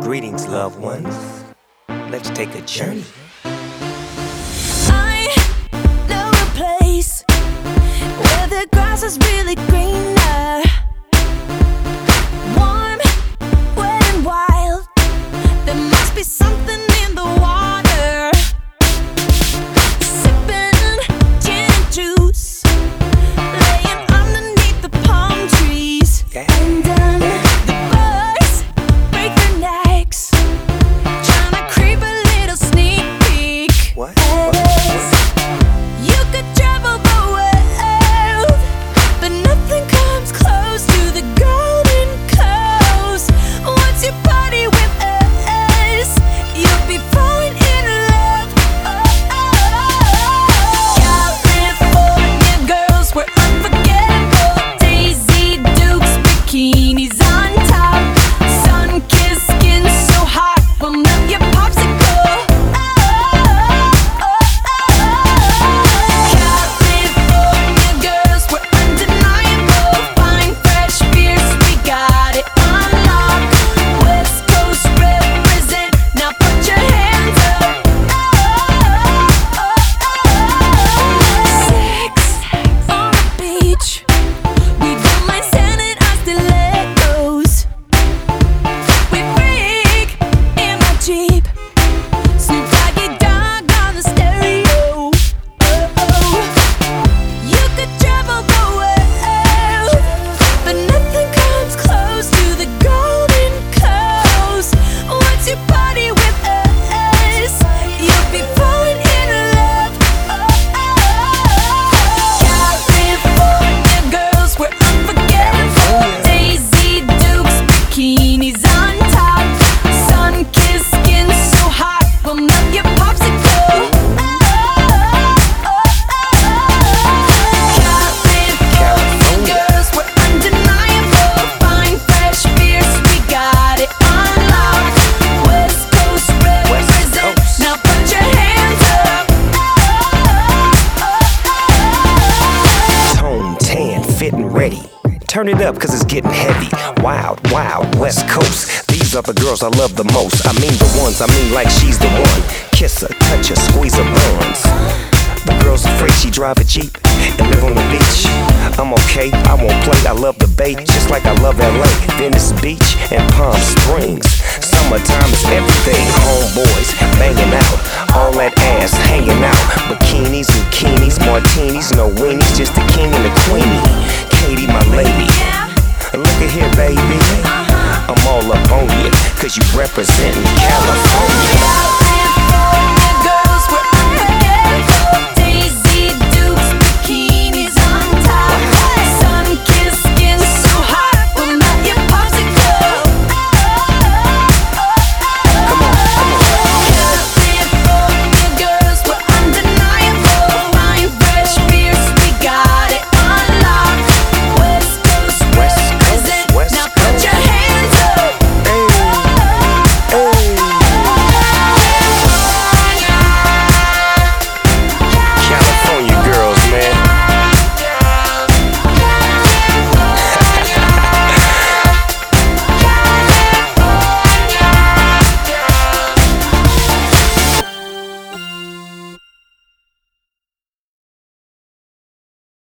Greetings, loved ones. Let's take a journey. I know a place where the grass is really greener, warm, wet and wild. There must be something in the water. Sipping gin and juice, laying underneath the palm trees. And the birds break their necks, trying to creep a little sneak peek. What? You could travel the world, but nothing comes close to the Golden Coast. Once you party with us, you'll be falling in love. California girls were unforgettable. Daisy Dukes, bikinis on top, sun-kissed skin so hot will melt your popsicle. California girls were undeniable. Fine, fresh beers, we got it on lock. West Coast represent, now put your hands up. Sex on the beach, we don't mind standing on stilettos. We freak in my Jeep, Snoop Doggy Dogg on the stereo. You could travel the world, but nothing comes close to the Golden Coast. Once you party with us, you'll be falling in love. California girls were unforgettable. Daisy Dukes, bikinis on top, sun-kissed skin so hot will melt your popsicle. California girls were undeniable. Fine, fresh beers, we got it on lock. West Coast represent, now put your hands up. Tone, tan, fit and ready. Turn it up cause it's getting heavy. Wild, wild, West Coast. These are the girls I love the most. I mean the ones, I mean like she's the one. Kiss her, touch her, squeeze her buns. The girl's afraid she drive a Jeep and live on the beach. I'm okay, I won't play, I love the bay, just like I love LA, Venice Beach and Palm Springs. Summertime is everything, homeboys banging out, all that ass hanging out. Bikinis, zucchinis, martinis, no weenies, just the king and the queenie. Katie, my lady, look at here, baby. I'm all up on you, cause you representin' California.